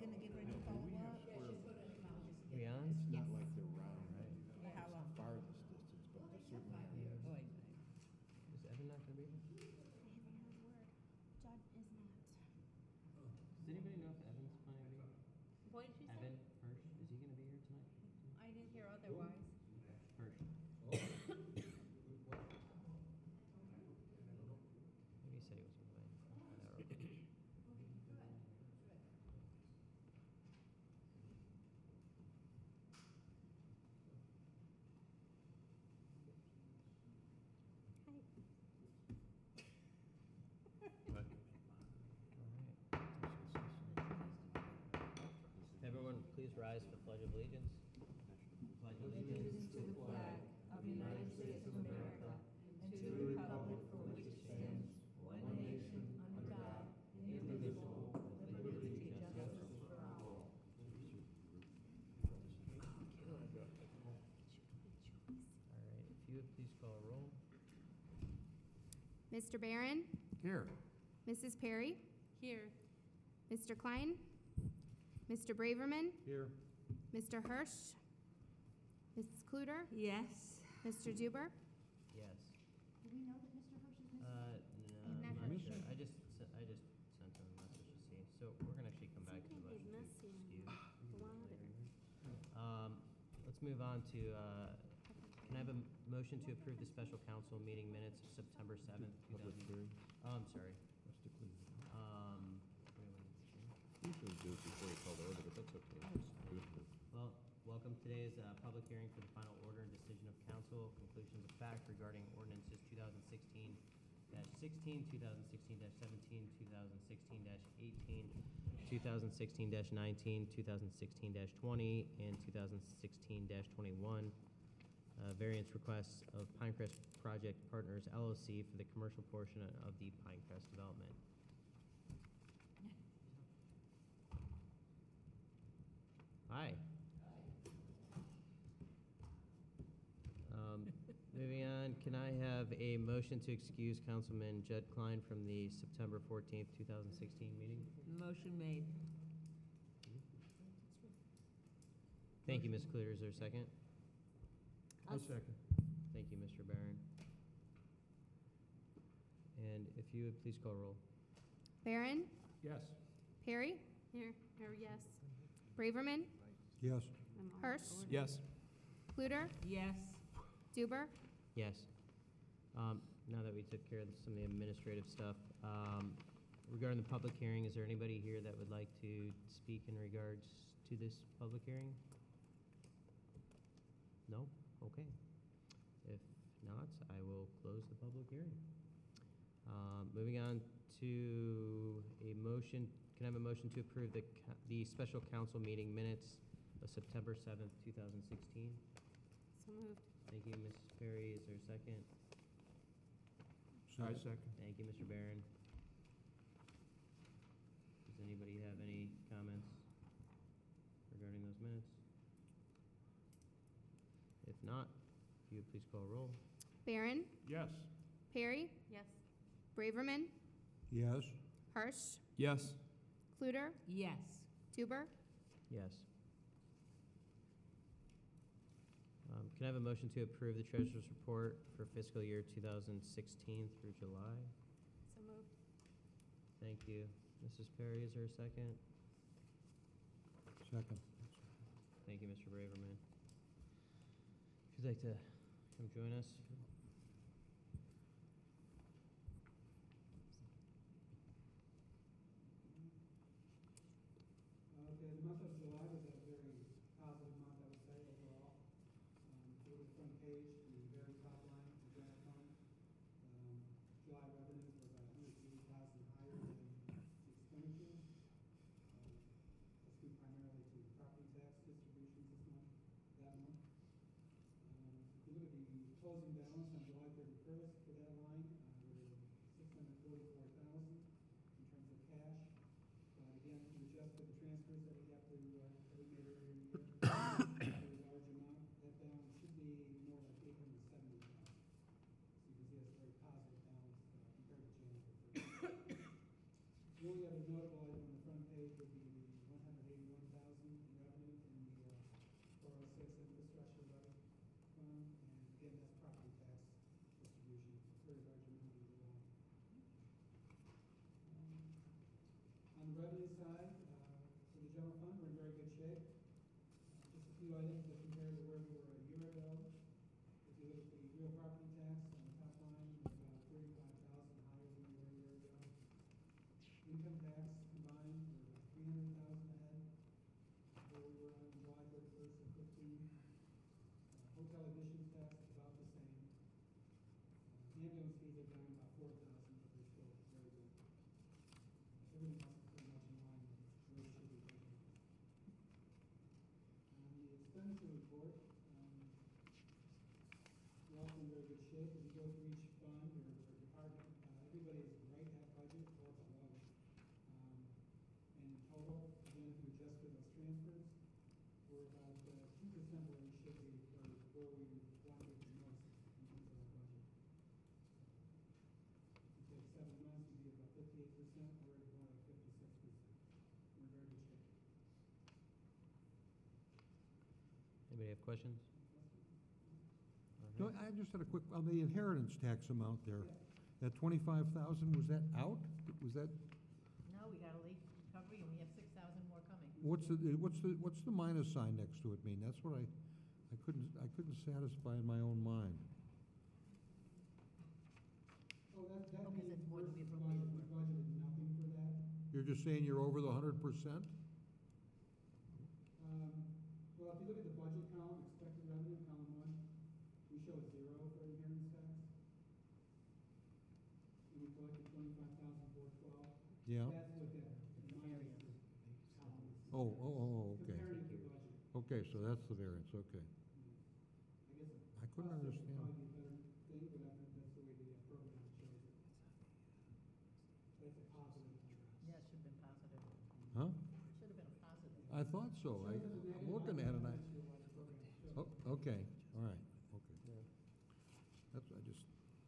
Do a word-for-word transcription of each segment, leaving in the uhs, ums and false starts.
gonna get ready to follow up? We on? It's not like they're round, right? For how long? Farthest distance, but they're certainly areas. Oh, wait. Is Evan not gonna be here? I haven't heard a word. Judd is not. Does anybody know if Evan's planning to be here? What did you say? Evan Hirsch, is he gonna be here tonight? I didn't hear otherwise. Hirsch. Maybe he said he was away. Whatever. Everyone, please rise for the Pledge of Allegiance. Pledge of Allegiance to the flag of the United States of America and to the republic for which it stands, one nation, under God, indivisible, with liberty and justice for all. All right, if you would please call a roll. Mister Barron, Here. Missus Perry, Here. Mister Klein, Mister Braverman, Here. Mister Hirsch, Missus Kluter, Yes. Mister Duber. Yes. Do we know that Mister Hirsch is missing? Uh, no, He's not I'm not here. sure. I just, sen- I just sent him a message to see. So we're gonna actually come back to the Something motion is to missing. excuse. Water. Um, let's move on to, uh, can I have a m- motion to approve the special council meeting minutes of September seventh, two Public thousand? hearing. Oh, I'm sorry. Mister Cleveland. Um, wait, wait, wait. Usually do it before you call the order, but that's okay. Just do it. Well, welcome to today's uh, public hearing for the final order and decision of council, conclusions of fact regarding ordinances two thousand sixteen sixteen, two thousand sixteen seventeen, two thousand sixteen eighteen, two thousand sixteen nineteen, two thousand sixteen twenty, and two thousand sixteen twenty-one. Uh, variance requests of Pinecrest Project Partners L L C for the commercial portion of the Pinecrest development. Hi. Um, Moving on, can I have a motion to excuse Councilman Judd Klein from the September fourteenth, two thousand sixteen meeting? Motion made. Thank you, Miz Kluter. Is there a second? I second. Thank you, Mister Barron. And if you would please call roll. Barron, Yes. Perry, Here. Here, yes. Braverman, Yes. I'm on Hirsch. order. Yes. Kluter, Yes. Duber. Yes. Um, Now that we took care of some of the administrative stuff, um, regarding the public hearing, is there anybody here that would like to speak in regards to this public hearing? No? Okay. If not, I will close the public hearing. Um, Moving on to a motion, can I have a motion to approve the, co- the special council meeting minutes of September seventh, two thousand sixteen? So moved. Thank you, Missus Perry. Is there a second? I second. Thank you, Mister Barron. Does anybody have any comments regarding those minutes? If not, if you would please call roll. Barron, Yes. Perry, Yes. Braverman, Yes. Hirsch, Yes. Kluter, Yes. Duber. Yes. Um, Can I have a motion to approve the treasurer's report for fiscal year two thousand sixteen through July? So moved. Thank you. Missus Perry, is there a second? Second. Thank you, Mister Braverman. If you'd like to come join us. Okay, the month of July was a very positive month, I would say, overall. Um, If you look at the front page, the very top line, the general fund, um, July revenues were about one hundred eighty thousand higher than the expenditures. Uh, That's due primarily to property tax distributions this month, that month. Um, If you look at the closing balance on July thirty-first for that line, uh, we're six hundred forty-four thousand in terms of cash. But again, if you adjust for the transfers that we have to, uh, that we made earlier in the year, a large amount, that balance should be more like eight hundred seventy thousand. So you can see that's a very positive balance, uh, compared to January first. The only other notable item on the front page would be the one hundred eighty six infrastructure levy fund, and again, that's property tax distribution, it's a very large amount as well. Um, On the revenue side, uh, for the general fund, we're in very good shape. Uh, Just a few items that compare to where we were a year ago. If you look at the real property tax on the top line, we're about thirty-five thousand higher than we were a year ago. Income tax combined, we're about three hundred thousand ahead where we were on July thirty-first of fifteen. Uh, Hotel admissions tax is about the same. Uh, Ambulance fees are down about four thousand, but they're still very good. Uh, Everything else is pretty much in line with where we should be budgeted. On the expenditure report, um, we're also in very good shape. If you go through each fund or, or department, uh, everybody is right at budget or below. Um, and in total, again, if you adjust for those transfers, we're about uh, two percent where we should be, or where we want to be the most in terms of our budget. If you take seven months, you'd be about fifty-eight percent, we're at more like fifty-six percent. We're in very good shape. Anybody have questions? No, I just had a quick, on the inheritance tax amount there, that twenty-five thousand, was that out? Was that, No, we got a late recovery and we have six thousand more coming. what's the, what's the, what's the minus sign next to it mean? That's what I, I couldn't, I couldn't satisfy in my own mind. Oh, that, that Oh, 'cause means it's more than we we're appropriated budgeted, for. we budgeted nothing for that. You're just saying you're over the hundred percent? Um, well, if you look at the budget column, expected revenue, column one, we show a zero for inheritance tax. And we collected twenty-five thousand four twelve. Yeah? That's what that minus the column is. Oh, oh, oh, oh, okay. Comparing to budget. Okay, so that's the variance, okay. I guess a I couldn't positive would understand. probably be a better thing, but I think that's the way the uh, program shows it. That's a positive number. Yeah, it should have been positive. Huh? Should have been a positive. I thought so. I, Shows it as a I'm negative, looking I'm at it, not I, sure why the program shows oh, it. okay, all right, okay. That's, I just,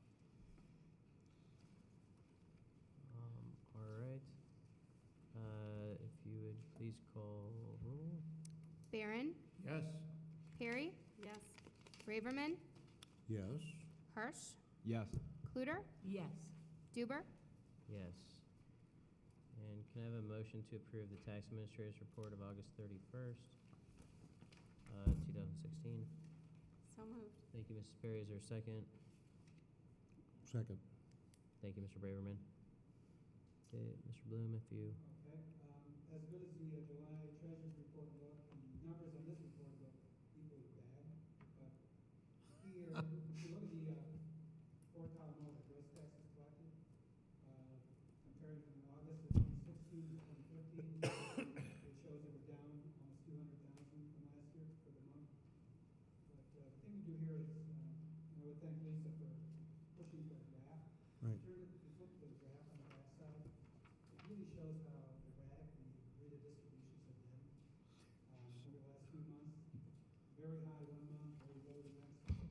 Um, all right. Uh, if you would please call roll. Barron, yes. Perry, Yes. Braverman, Yes. Hirsch, Yes. Cluter, Yes. Duber, Yes. And can I have a motion to approve the tax administrator's report of August thirty-first, uh, two thousand sixteen? So moved. Thank you, Missus Perry. Is there a second? Second. Thank you, Mister Braverman. Okay, Mister Bloom, if you, Okay, um, as good as the uh, July treasurer's report look, the numbers on this report look equally bad, but here, if you look at the, uh, four column over, gross taxes collected, uh, comparing from August of twenty sixteen to twenty fifteen, it shows that we're down almost two hundred thousand from last year for the month. But, uh, the thing to do here is, uh, and I would thank Lisa for pushing for a graph. Right. Turn it, if you flip to the graph on the back side, it really shows how erratic the grid of distributions have been, um, over the last few months. Very high one month, very low the next. Um,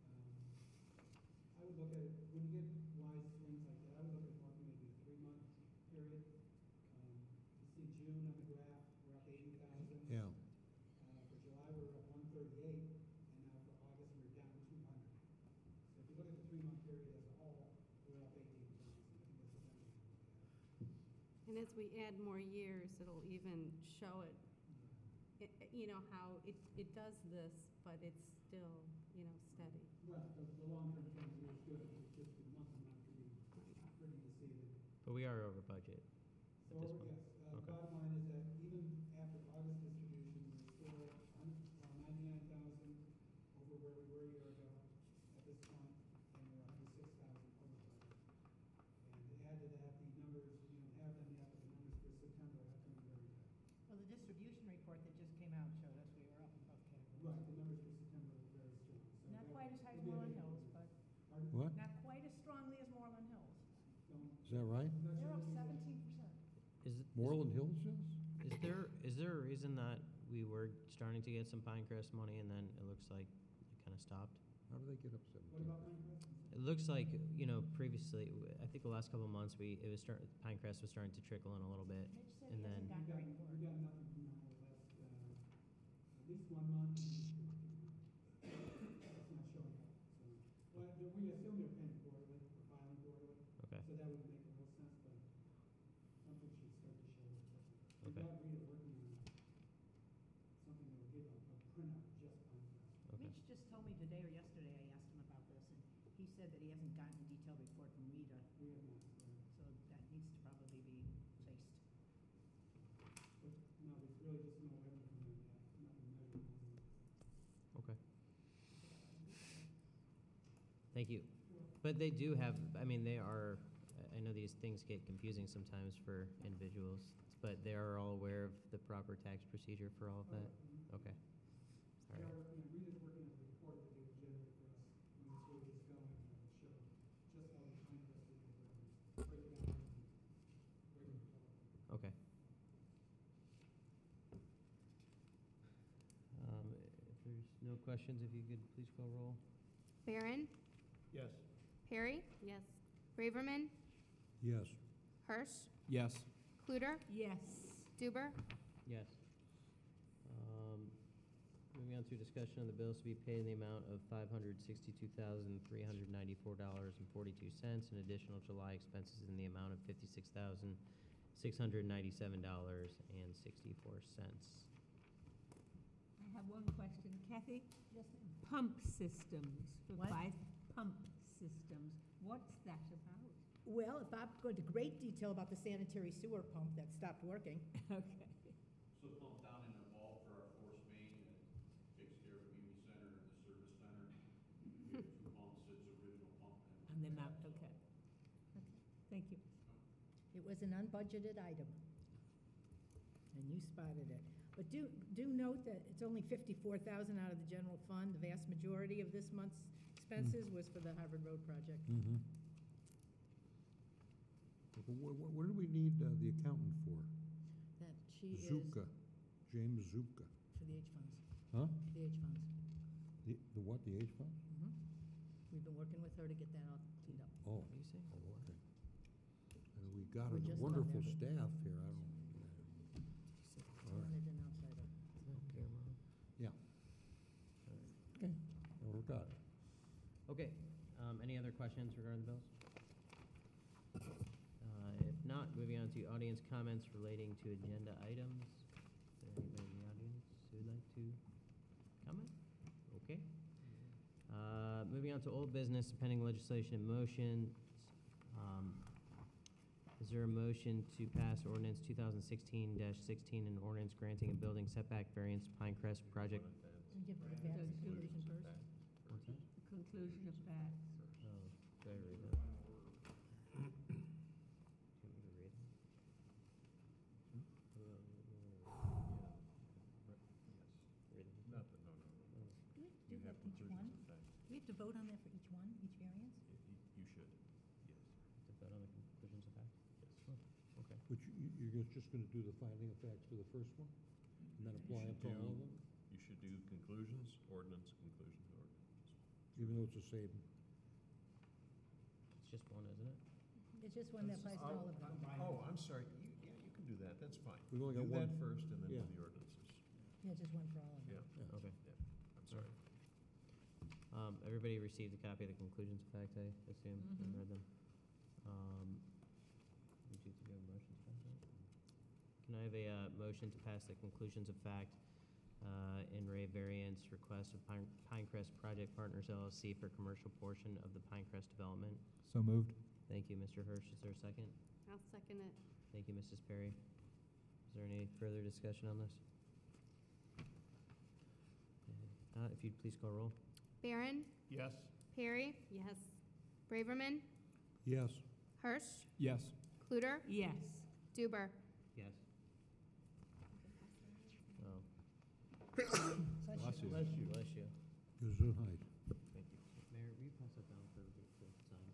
I would look at it, when you get wide swings like that, I would look at it more maybe a three-month period. Um, you see June on the graph, we're up eighty thousand. Yeah. Uh, for July, we were up one thirty-eight, and now for August, we're down two hundred. So if you look at the three-month period as a whole, we're up eighteen thousand. I think that's the better way to look at it. And as we add more years, it'll even show it, it, it- you know, how it, it does this, but it's still, you know, steady. Right, the, the long-term trend here is good, it's just the month to month pretty, pretty to see that. but we are over budget So, at this point. yes, uh, Okay. bottom line is that even after August distribution, we're still ninety-nine thousand over where we were a year ago at this point, and we're one hundred six thousand over budget. And to add to that, the numbers, you know, have them yet, but the numbers for September have come in very good. Well, the distribution report that just came out showed us we were up in both categories. Right, the numbers for September were very strong, so. Not that quite as high as would be a Moreland big Hills, improvement. but Pardon? What? not quite as strongly as Moreland Hills. Don't- Is that right? I'm not They're sure up what you said. seventeen percent. Is, it- Moreland Hills is? is there, is there a reason that we were starting to get some Pinecrest money and then it looks like it kind of stopped? How do they get up What seventeen? about Pinecrest? It looks like, you know, previously, w- I think the last couple of months, we, it was start, Pinecrest was starting to trickle in a little bit. Mitch said And he hasn't then- gotten We a got, report. we got nothing from them over the last, uh, at least one month, printout, just Pinecrest. Okay. Mitch just told me today or yesterday, I asked him about this, and he said that he hasn't gotten a detailed report from Rita, We have not, right. so that needs to probably be chased. But no, there's really just no revenue from that yet, nothing measured. nothing. Okay. Thank you. But they do have, I mean, they are, I know these things get confusing sometimes for individuals, but they are all aware of the proper tax procedure for all of that? Mhm. Okay. All They right. are, you know, Rita's working on a report that they will generate for us when this really gets going, and it'll show just all the Pinecrest digital revenues, break it down into regular total. Okay. Um, If there's no questions, if you could please call roll. Barron, Yes. Perry, Yes. Braverman, Yes. Hirsch, Yes. Cluter, Yes. Duber, Yes. Um, Moving on to discussion on the bills to be paid in the amount of five hundred sixty-two thousand, three hundred ninety-four dollars and forty-two cents, and additional July expenses in the amount of fifty-six thousand, six hundred ninety-seven dollars and sixty-four cents. I have one question. Kathy, Yes, ma'am. pump systems, for What? five pump systems, what's that about? Well, if I go into great detail about the sanitary sewer pump that stopped working. Okay. So the pump down in the vault for our force main that takes care of the community center and the service center. We have two pumps, it's original pump. And then that, okay. Okay, thank you. It was an unbudgeted item. And you spotted it. But do, do note that it's only fifty-four thousand out of the general fund. The vast majority of this month's expenses was for the Harvard Road project. Mm-hmm. What, what, what do we need uh, the accountant for? That she is Zuka, James Zuka. for the H funds, Huh? the H funds. The, the what, the H fund? Mhm. We've been working with her to get that all cleaned up. Oh. What are you saying? Oh, okay. And we got We're a just done wonderful there. staff here, I don't, all right, Wanted an outsider. yeah. Okay, well, we're got it. Okay, um, any other questions regarding the bills? Uh, if not, moving on to audience comments relating to agenda items. Is there anybody in the audience who would like to comment? Okay. Uh, moving on to old business, pending legislation in motion. Um, is there a motion to pass ordinance two thousand sixteen sixteen, an ordinance granting a building setback variance to Pinecrest project? We give the facts and conclusion first. What's that? The conclusion of facts. Oh, did I read that? Do you want me to read it? Read it. Not the, no, no, no. Do we have to do You that have each one? conclusions of fact. Do we have to vote on that for each one, each variance? Y- y- You should, yes. To vote on the conclusions of fact? Yes. Okay. But you, you- you're just- just gonna do the finding of facts for the first one? And then apply it to all of them? You should do conclusions, ordinance, conclusions, ordinance. Even though it's the same? It's just one, isn't it? It's just one that applies to all of them. Oh, I'm sorry, you, yeah, you can do that, that's fine. We've only got Do that one- first and then do yeah. the ordinances. Yeah, just one for all of them. Yeah, Yeah. Okay. yeah, I'm sorry. Um, everybody received a copy of the conclusions of fact, I assume, and Mhm. read them. Um, would you do a motion to pass that? Can I have a, uh, motion to pass the conclusions of fact, uh, in Ray variance request of Pine, Pinecrest Project Partners L L C for commercial portion of the Pinecrest development? So moved. Thank you, Mister Hirsch. Is there a second? I'll second it. Thank you, Missus Perry. Is there any further discussion on this? If not, if you'd please call roll. Barron, Yes. Perry, Yes. Braverman, Yes. Hirsch, Yes. Cluter, Yes. Duber. Yes. Oh. Bless you. Bless you. Bless you. Gesundheit. Thank you. Mayor, will you pass that down for the to sign?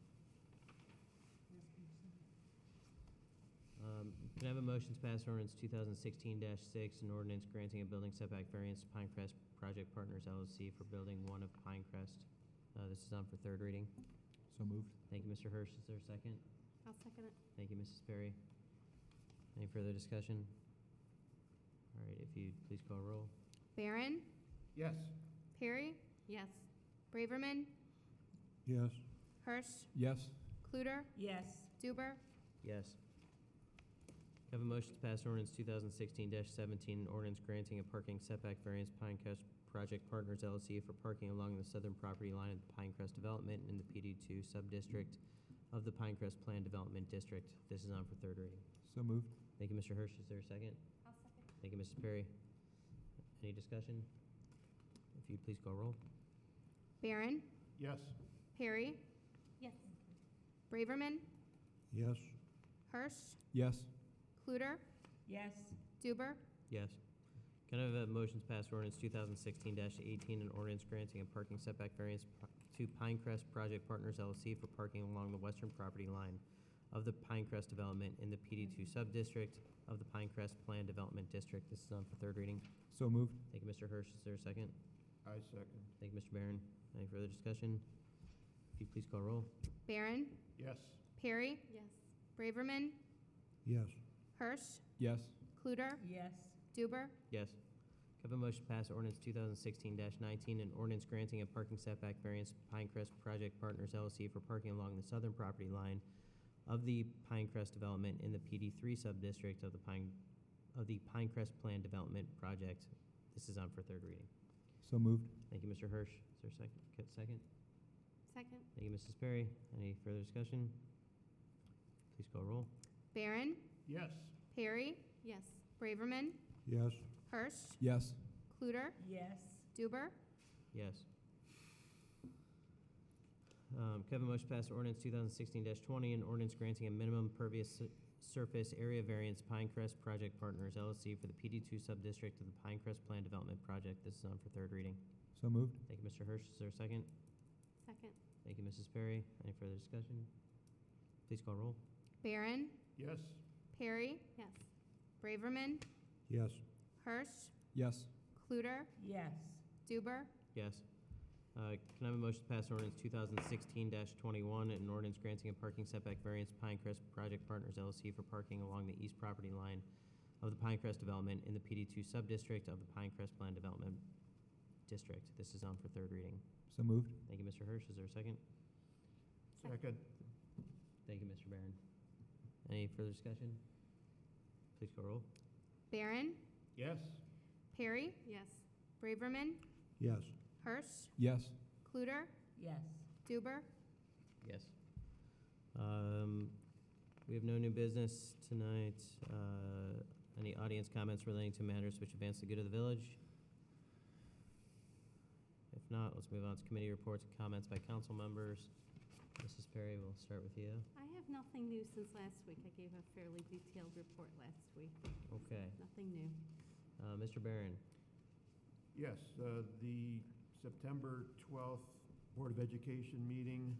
Um, Can I have a motion to pass ordinance two thousand sixteen six, an ordinance granting a building setback variance to Pinecrest Project Partners L L C for building one of Pinecrest? Uh, This is on for third reading. So moved. Thank you, Mister Hirsch. Is there a second? I'll second it. Thank you, Missus Perry. Any further discussion? All right, if you'd please call roll. Barron, Yes. Perry, Yes. Braverman, Yes. Hirsch, Yes. Cluter, Yes. Duber. Yes. I have a motion to pass ordinance two thousand sixteen seventeen, an ordinance granting a parking setback variance Pinecrest Project Partners L L C for parking along the southern property line of the Pinecrest Development in the P D two sub-district of the Pinecrest Plan Development District. This is on for third reading. So moved. Thank you, Mister Hirsch. Is there a second? I'll second. Thank you, Missus Perry. Any discussion? If you'd please call roll. Barron, Yes. Perry, Yes. Braverman, Yes. Hirsch, Yes. Cluter, Yes. Duber, Yes. Can I have a motion to pass ordinance two thousand sixteen eighteen, an ordinance granting a parking setback variance p- to Pinecrest Project Partners L L C for parking along the western property line of the Pinecrest Development in the P D two sub-district of the Pinecrest Plan Development District. This is on for third reading. So moved. Thank you, Mister Hirsch. Is there a second? I second. Thank you, Mister Barron. Any further discussion? If you'd please call roll. Barron, Yes. Perry, Yes. Braverman, Yes. Hirsch, Yes. Cluter, Yes. Duber, Yes. Can I have a motion to pass ordinance two thousand sixteen nineteen, an ordinance granting a parking setback variance to Pinecrest Project Partners L L C for parking along the southern property line of the Pinecrest Development in the P D three sub-district of the Pine, of the Pinecrest Plan Development Project. This is on for third reading. So moved. Thank you, Mister Hirsch. Is there a second? Get second? Second. Thank you, Missus Perry. Any further discussion? Please call roll. Barron, Yes. Perry, Yes. Braverman, Yes. Hirsch, Yes. Cluter, Yes. Duber, Yes. Um, can I have a motion to pass ordinance two thousand sixteen twenty, an ordinance granting a minimum pervious su- surface area variance Pinecrest Project Partners L L C for the P D two sub-district of the Pinecrest Plan Development Project. This is on for third reading. So moved. Thank you, Mister Hirsch. Is there a second? Second. Thank you, Missus Perry. Any further discussion? Please call roll. Barron, Yes. Perry, Yes. Braverman, Yes. Hirsch, Yes. Cluter, Yes. Duber, Yes. Uh, Can I have a motion to pass ordinance two thousand sixteen twenty-one, an ordinance granting a parking setback variance Pinecrest Project Partners L L C for parking along the east property line of the Pinecrest Development in the P D two sub-district of the Pinecrest Plan Development District. This is on for third reading. So moved. Thank you, Mister Hirsch. Is there a second? Second. Thank you, Mister Barron. Any further discussion? Please call roll. Barron, Yes. Perry, Yes. Braverman, Yes. Hirsch, Yes. Cluter, Yes. Duber, Yes. Um, We have no new business tonight. Uh, Any audience comments relating to matters which advance the good of the village? If not, let's move on to committee reports and comments by council members. Missus Perry, we'll start with you. I have nothing new since last week. I gave a fairly detailed report last week. Okay. Nothing new. Uh, Mister Barron? Yes, uh, the September twelfth Board of Education meeting,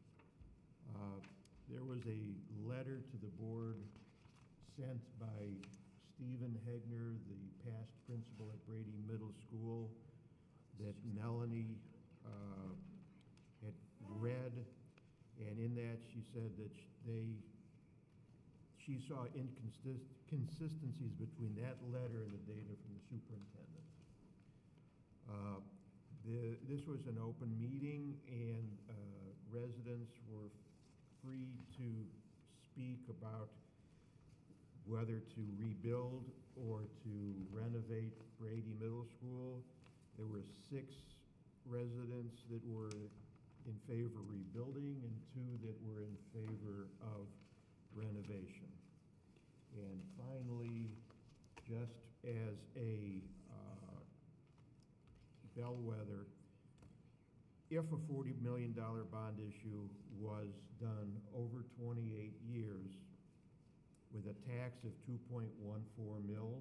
uh, there was a letter to the board sent by Stephen Hegner, the past principal at Brady Middle School, that Melanie uh, had read, and in that she said that sh- they, she saw inconsist- inconsistencies between that letter and the data from the superintendent. Uh, the, this was an open meeting, and uh, residents were free to speak about whether to rebuild or to renovate Brady Middle School. There were six residents that were in favor of rebuilding and two that were in favor of renovation. And finally, just as a uh, bellwether, if a forty million dollar bond issue was done over twenty-eight years with a tax of two point one four mils,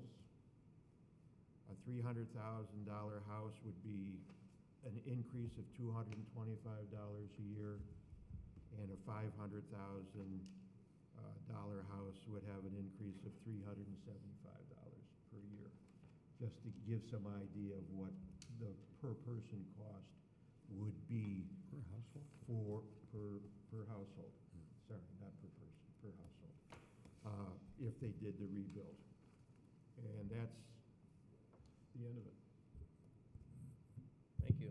a three hundred thousand dollar house would be an increase of two hundred twenty-five dollars a year, and a five hundred thousand dollar house would have an increase of three hundred seventy-five dollars per year, just to give some idea of what the per-person cost would be Per household? for, per, per household. Sorry, not per person, per household, uh, if they did the rebuild. And that's the end of it. Thank you.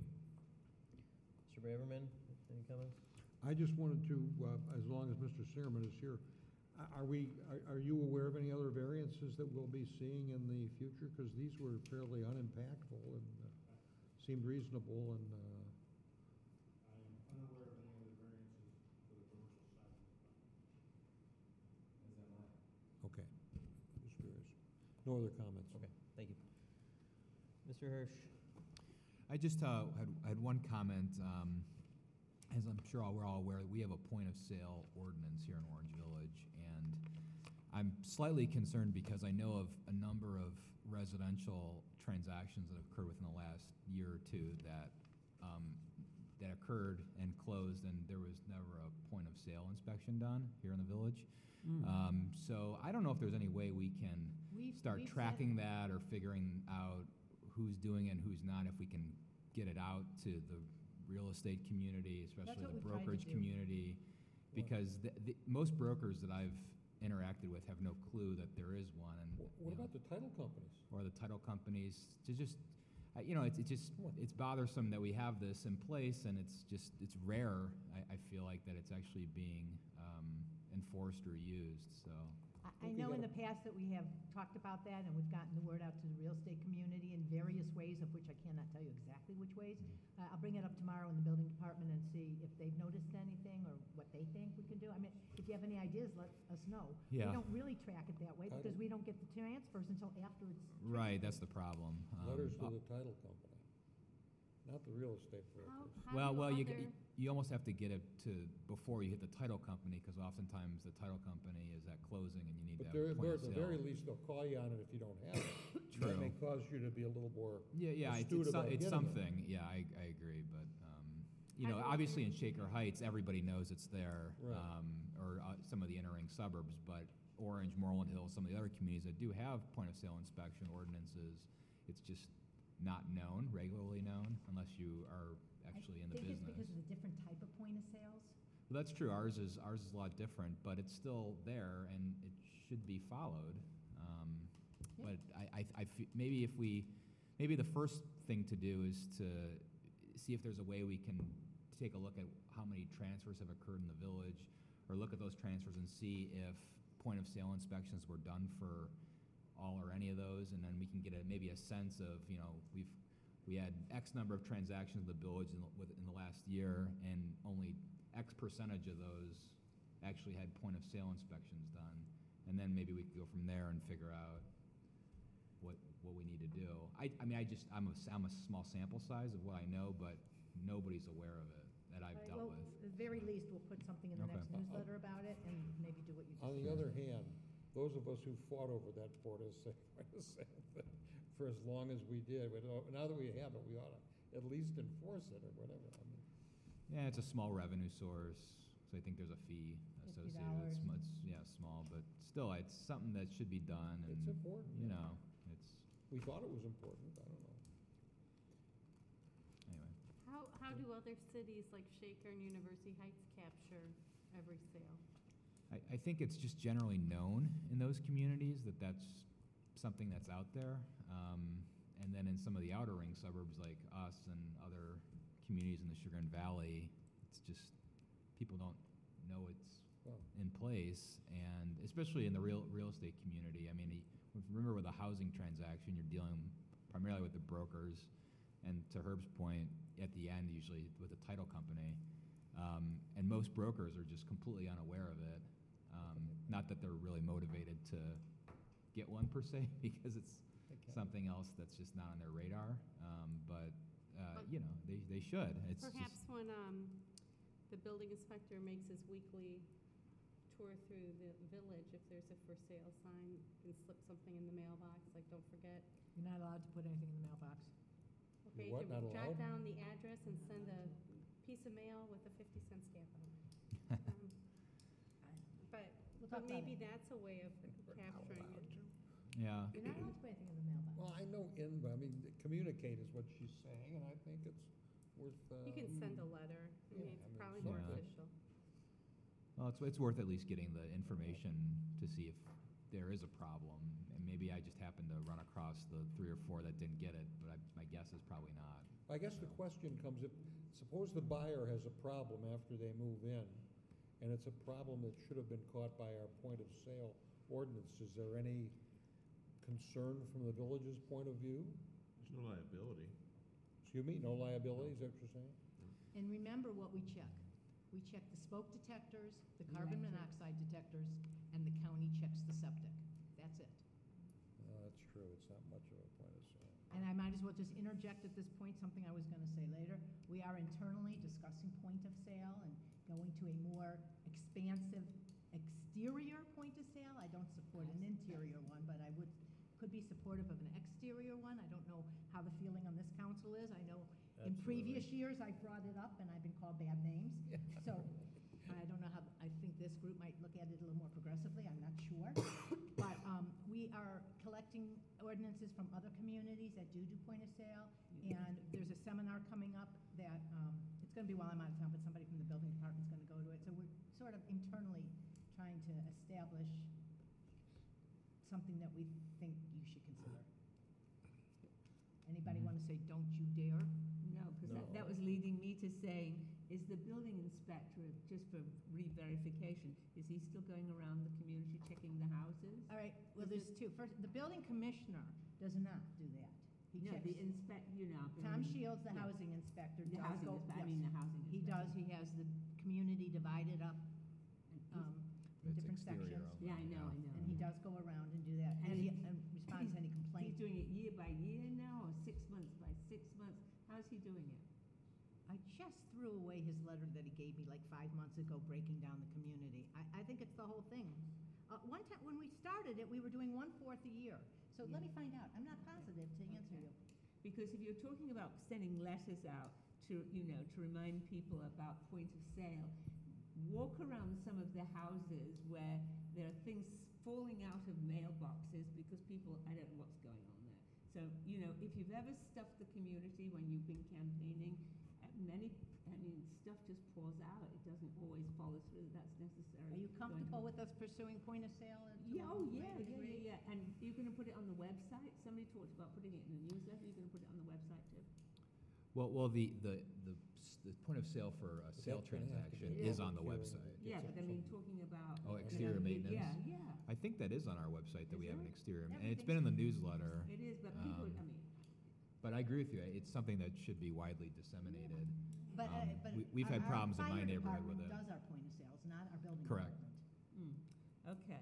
Mister Braverman, any comments? I just wanted to, uh, as long as Mister Singerman is here, A- Are we, are, are you aware of any other variances that we'll be seeing in the future? Because these were fairly unimpactful and uh, seemed reasonable and, uh, I am unaware of any other variances for the commercial side. As am I. okay. Just curious. No other comments? Okay, thank you. Mister Hirsch? I just uh, had, had one comment. Um, as I'm sure all, we're all aware, we have a point of sale ordinance here in Orange Village, and I'm slightly concerned because I know of a number of residential transactions that have occurred within the last year or two that um, that occurred and closed, and there was never a point of sale inspection done here in the village. Mm. Um, so I don't know if there's any way we can We've- start we've said- tracking that or figuring out who's doing it and who's not, if we can get it out to the real estate community, especially what the we tried to brokerage do. community. Because the, the, most brokers that I've interacted with have no clue that there is one, and, Wh- you What know, about the title companies? or the title companies, to just, uh, you know, it's, it's just, it's bothersome that we have this in place, and it's just, it's rare, I, I feel like, that it's actually being, um, enforced or used, so. I, I think we know in gotta- the past that we have talked about that, and we've gotten the word out to the real estate community in various ways, of which I cannot tell you exactly which ways. Uh, I'll bring it up tomorrow in the building department and see if they've noticed anything or what they think we can do. I mean, if you have any ideas, let us know. Yeah. We don't really track it that way because Title- we don't get the transfers until after it's. Right, that's the problem. Um, Letters to uh, the title company, not the real estate How, brokers. how Well, do well, you, other, g- you almost have to get it to, before you hit the title company, because oftentimes the title company is at closing and you need to But have there, a point there, of at the very sale. least, they'll call you on it if you don't have it. True. That may cause you to be a little more Yeah, yeah, it's, astute it's, so- about it's getting it. something, yeah, I, I agree, but, um, you How know, do obviously in other- Shaker Heights, everybody knows it's there, Right. um, or, uh, some of the entering suburbs, but Orange, Moreland Hill, some of the other communities that do have point of sale inspection ordinances, it's just not known, regularly known, unless you are actually in the I think it's business. because of the different type of point of sales. Well, that's true. Ours is ours is a lot different, but it's still there, and it should be followed. Um, Yeah. But I, I, I fe- maybe if we, maybe the first thing to do is to see if there's a way we can take a look at how many transfers have occurred in the village, or look at those transfers and see if point of sale inspections were done for all or any of those, and then we can get a, maybe a sense of, you know, we've we had X number of transactions in the village in the, within the last year, and only X percentage of those actually had point of sale inspections done. And then maybe we could go from there and figure out what, what we need to do. I, I mean, I just, I'm a, s- I'm a small sample size of what I know, but nobody's aware of it that I've Right, dealt well, with. At the very least, we'll put something in the Okay. next newsletter about it and maybe do what you just. On the Sure. other hand, those of us who fought over that Port of Sa- Port of Sale thing for as long as we did, but uh, now that we have it, we ought to at least enforce it or whatever. I mean, Yeah, it's a small revenue source, so I think there's a fee associated with it. It's, fifty dollars. sm- it's, yeah, small, but still, it's something that should be done, and, It's important, you yeah. know, it's, we thought it was important, I don't know. anyway. how, how do other cities like Shaker and University Heights capture every sale? I, I think it's just generally known in those communities that that's something that's out there. Um, and then in some of the outer ring suburbs like us and other communities in the Sugar and Valley, it's just, people don't know it's Well, in place, and especially in the real, real estate community. I mean, y- remember with a housing transaction, you're dealing primarily with the brokers, and to Herb's point, at the end, usually with the title company. Um, and most brokers are just completely unaware of it. Um, not that they're really motivated to get one per se, because it's something else that's just not on their radar. Um, but, uh, But- you know, they, they should. It's Perhaps just, when, um, the building inspector makes his weekly tour through the village, if there's a for sale sign, you can slip something in the mailbox, like, don't forget. You're not allowed to put anything in the mailbox. Okay, what, you not can jot allowed? down the address and send a piece of mail with a fifty cent stamp on it. Um, But, We'll but talk about maybe it. that's a way of capturing it. yeah. You're not allowed to put anything in the mailbox. Well, I know in, but I mean, communicate is what she's saying, and I think it's worth, uh. You can send a letter, I yeah, mean, I it's mean, probably more something. official. Well, it's, it's worth at least getting the information to see if there is a problem. And maybe I just happened to run across the three or four that didn't get it, but I, my guess is probably not. I guess the question comes, if, suppose the buyer has a problem after they move in, and it's a problem that should have been caught by our point of sale ordinance. Is there any concern from the village's point of view? There's no liability. Excuse me, no liability, is that what you're saying? And remember what we check. We check the smoke detectors, the carbon Electric. monoxide detectors, and the county checks the septic. That's it. Uh, That's true, it's not much of a point of sale. And I might as well just interject at this point, something I was gonna say later. We are internally discussing point of sale and going to a more expansive exterior point of sale. I don't support an interior one, but I would, could be supportive of an exterior one. I don't know how the feeling on this council is. I know in previous years I brought it up and I've been called bad names. So I don't know how, I think this group might look at it a little more progressively, I'm not sure. But um, we are collecting ordinances from other communities that do do point of sale. And there's a seminar coming up that, um, it's gonna be while I'm out of town, but somebody from the building department's gonna go to it. So we're sort of internally trying to establish something that we think you should consider. Anybody wanna say, don't you dare? No, because that, No. that was leading me to saying, is the building inspector, just for re-verification, is he still going around the community checking the houses? All right, well, Is there's two. First, the building commissioner does not do that. He No, checks. the inspect, you know. Tom building- Shields, the yeah. housing inspector, The does housing go. inspector, I yes. mean the housing He inspector. does, he has the community divided up, And he's- um, in It's different exterior sections. only, Yeah, I know, I know. And he does go around and do that, And and he he's- and responds to any He's complaints. doing it year by year now, or six months by six months? How's he doing it? I just threw away his letter that he gave me like five months ago, breaking down the community. I, I think it's the whole thing. Uh, one time, when we started it, we were doing one-fourth a year. So let me find out. I'm not positive to answer you. Because if you're talking about sending letters out to, you know, to remind people about point of sale, walk around some of the houses where there are things falling out of mailboxes because people, I don't know what's going on there. So, you know, if you've ever stuffed the community when you've been campaigning, uh, many, I mean, stuff just pours out. It doesn't always follow through. That's necessary. Are you Going comfortable to- with us pursuing point of sale? at Yeah, all? oh, yeah, Right, yeah, agree? yeah, yeah. And you're going to put it on the website? Somebody talked about putting it in the newsletter. You're going to put it on the website too? Well, well, the, the, the, s- the point of sale for a But sale that's gonna have to transaction be is on the here and website. get Yeah, but I mean, some- talking about. Oh, you know, exterior the- maintenance? Yeah, yeah. I think that is on our website, that Is we have an it? exterior, and it's been in the newsletter. It is, but people, I Um, mean, But I agree with you, it's something that should be widely disseminated. But, uh, Um, but. we- we've our- had our problems in my fire neighborhood with department it. does our point of sales, not our building Correct. department. mm, okay.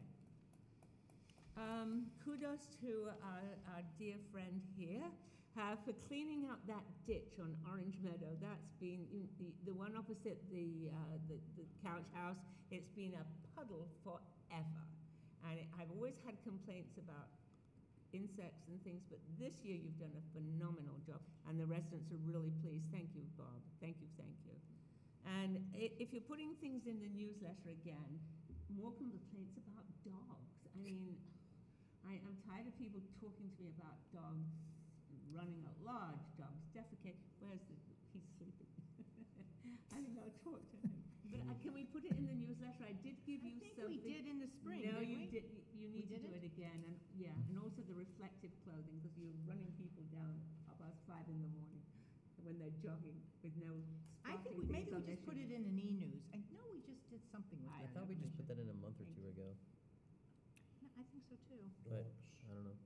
Um, kudos to our, our dear friend here, uh, for cleaning out that ditch on Orange Meadow. That's been, in the, the one opposite the, uh, the, the couch house, it's been a puddle forever. And it, I've always had complaints about insects and things, but this year you've done a phenomenal job, and the residents are really pleased. Thank you, Bob. Thank you, thank you. And i- if you're putting things in the newsletter again, more complaints about dogs. I mean, I, I'm tired of people talking to me about dogs running at large, dogs defecate. Where's the, he's sleeping. I think I'll talk to him. But uh, can we put it in the newsletter? I did give I you think something. we did in the spring, No, didn't you we? did, you We need to did do it? it again, and, yeah, and also the reflective clothing, because you're running people down half past five in the morning when they're jogging with no I think sparkling we, maybe things we on their just put shoes. it in an e-news. I know we just did something with I I that. thought we just put that in a month or Thank two you. ago, No, I think so too. but Dogs. I don't know.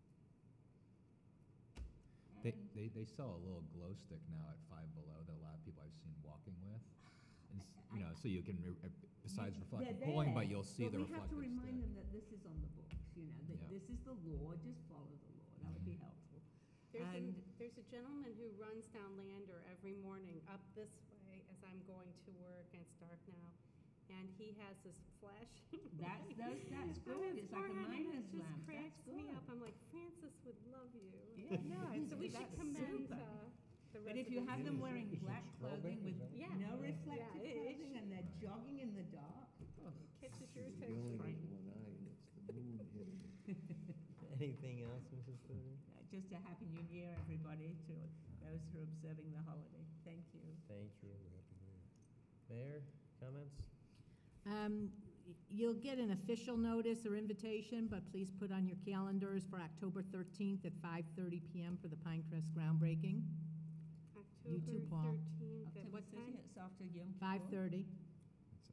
They, And- they, they sell a little glow stick now at Five Below that a lot of people I've seen walking with. And, s- you know, so you can, re- uh, besides They're reflective cooling, but there, you'll see the But we have to reflective remind stick. them that this is on the books, you know, that Yeah. this is the law, just follow the law. That would be helpful. There's a, And- there's a gentleman who runs down Lander every morning up this way as I'm going to work, and it's dark now. And he has this flashing That's, light that's, that's on good. his It's like a forehead, and miner's it just lamp. That's cracks me good. up. I'm like, Francis would love you. Yeah, no, it's, So we should that's commend, super. uh, the But if you have them Is it- wearing is it black clothing strobing? with Is that what- Yeah. no Yeah, reflective it- it clothing and they're Right. jogging in the dark, catches your You only attention. need one eye, and it's the moon hitting it. Anything else, Missus Footer? Uh, just a happy new year, everybody, to those who are observing the holiday. Thank you. Thank you. Happy New Year. Mayor, comments? Um, y- You'll get an official notice or invitation, but please put on your calendars for October thirteenth at five thirty PM for the Pinecrest groundbreaking. October Paul. thirteenth, at October what time? thirtieth, it's after Yom Kippur. five thirty. It's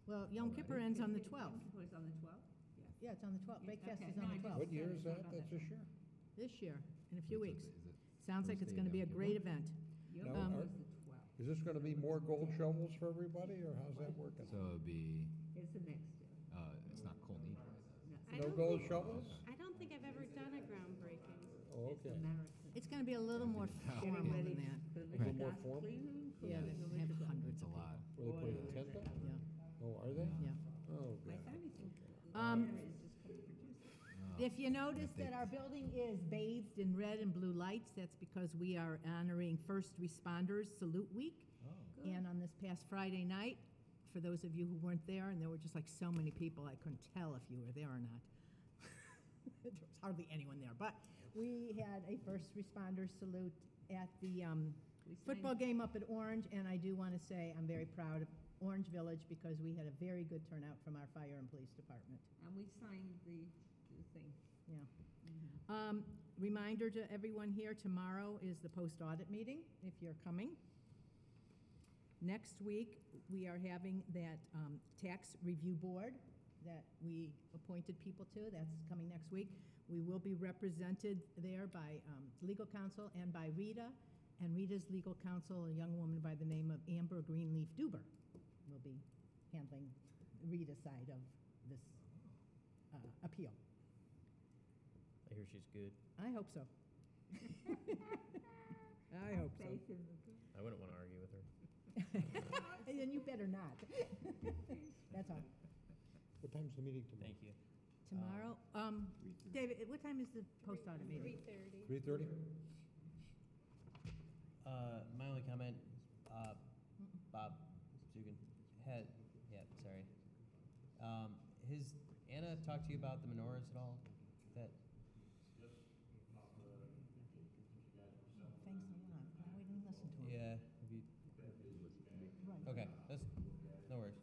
Well, Yom Kippur ends on the twelfth. It's on the twelfth? Yes. Yeah, it's on the twelfth. Yeah, Breakfast okay. is No, on I the just- twelfth. What year is Sorry that? about That's that. this year? This year, in a few Is it- weeks. is it Sounds like it's Thursday gonna be a Yom Kippur? great event. Yom Now, Kippur are- is the twelfth. Is this gonna be more gold shovels for everybody, or how's that working? So it'd be, It's the next day. uh, it's not Kol Nidre. I No don't gold think- shovels? I don't think I've ever done a groundbreaking. Oh, It's the okay. marathon. It's gonna be a little more Getting formal ready than that. for the Little more gas formal? cleaning, Yeah, cleaning they the have liquor. hundreds It's a of lot. people. Were they putting a tent up? Yeah, Oh, are they? yeah. Oh, My God. son is in. Um, There is just gonna produce it. Uh, If you notice they- that our building is bathed in red and blue lights, that's because we are honoring First Responders Salute Week. Oh. And on this past Friday night, for those of you who weren't there, and there were just like so many people, I couldn't tell if you were there or not. There was hardly anyone there, but we had a first responder salute at the um, We signed- football game up at Orange, and I do want to say I'm very proud of Orange Village because we had a very good turnout from our fire and police department. And we signed the, the thing. Yeah. Mhm. Um, Reminder to everyone here, tomorrow is the post-audit meeting, if you're coming. Next week, we are having that um, tax review board that we appointed people to. That's coming next week. We will be represented there by um, legal counsel and by Rita. And Rita's legal counsel, a young woman by the name of Amber Greenleaf Duber, will be handling Rita's side of this uh, appeal. I hear she's good. I hope so. I hope so. Faith in the good. I wouldn't want to argue with her. And then you better not. That's all. What time's the meeting tomorrow? Thank you. Tomorrow, um, David, what time is the post-audit meeting? Three thirty. Three thirty? Uh, my only comment, uh, Bob Dugan had, yeah, sorry. Um, his, Anna talked to you about the menorahs at all? That, Thanks a lot. Now we didn't listen to him. yeah, have you, Right. okay, that's, no worries.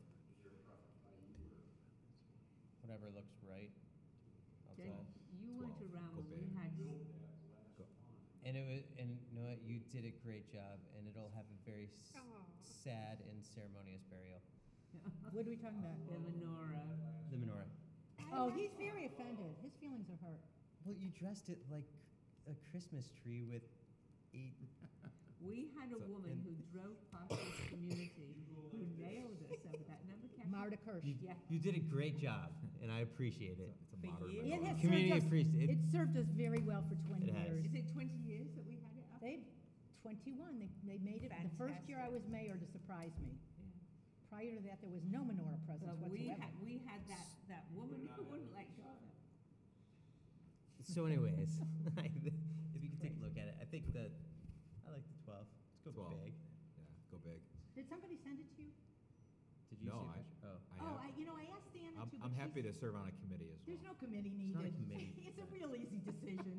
Whatever looks right Jen, outside. you went Twelve. around Go when we big. had, And it was, and you know what, you did a great job, and it'll have a very s- Aw. sad and ceremonious burial. What are we talking about? the menorah. The menorah. Oh, he's very offended. His feelings are hurt. Well, you dressed it like a Christmas tree with eight. We had a So- woman who drove past this community who nailed us over that. Remember Kathy? Marta Kirsch. You, Yeah. you did a great job, and I appreciate it. It's a For modern years. It menorah. has Community served us, appreciate- it served us very well for twenty It has. years. Is it twenty years that we had it up? They, twenty-one, they, they made it, the first year I was mayor to surprise me. Yeah. Prior to that, there was no menorah presence But we whatsoever. had, we had that, that woman who wouldn't let go of it. So, anyways, I th- if you can take a look at it, I think that I like the twelve. Let's go twelve. big. Yeah, go big. Did somebody send it to you? Did you No, see? a I- picture? Oh, I Oh, have, I, you know, I asked Anna I'm, to, but I'm she's- happy to serve on a committee as well. There's no committee It's not a needed. committee. It's a real easy decision.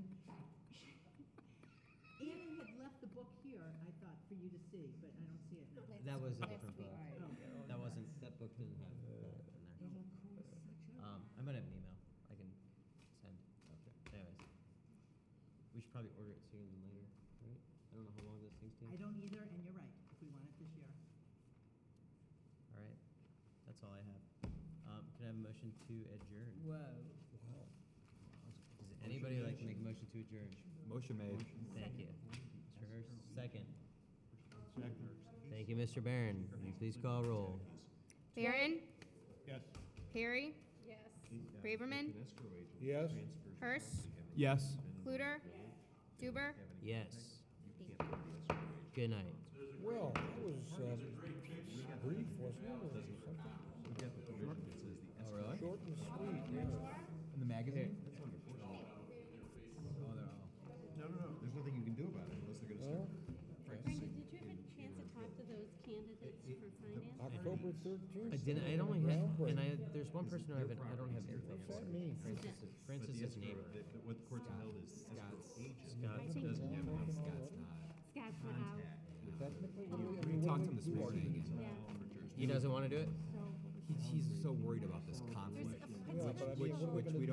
Anna had left the book here, I thought, for you to see, but I don't see it now. that was a different book. Oh. That wasn't. That book didn't have that in there. Um, I might have an email I can send. Okay. Anyways, we should probably order it sooner than later, right? I don't know how long those things take. I don't either, and you're right, if we want it this year. All right, that's all I have. Um, can I have a motion to adjourn? Whoa. Wow. Does anybody like to make a motion to adjourn? Motion made. Thank you. Mister Hurst, second. Thank you, Mister Barron. Will you please call roll? Barron, Yes. Perry, Yes. Braverman, Yes? Hurst, Yes. Cluter, Duber. Yes. Thank you. Good night. Well, that was, um, brief, wasn't it? Or something? Oh, really? Short and sweet, yeah. In the magazine? That's wonderful. Oh, they're all. No, no, no, there's nothing you can do about it unless they're gonna Well, start Brenda, practicing. did you have a chance to talk to those candidates for finance? October thirteenth. I didn't, I only had, and I, there's one person who I haven't, I don't have info What's for. that mean? Francis, is- But Francis the is escrow, neighbor. the- the- what the courts have held is the escrow Scott's- agent Scott. doesn't have enough Scott's not. Scott's not out, Technically, what do we- I We mean, what talked do to him we this do? morning, and yeah. He doesn't want to do it? So he, he's so worried about this there's conflict, a Yeah, but I potential. mean, what are we which gonna we do?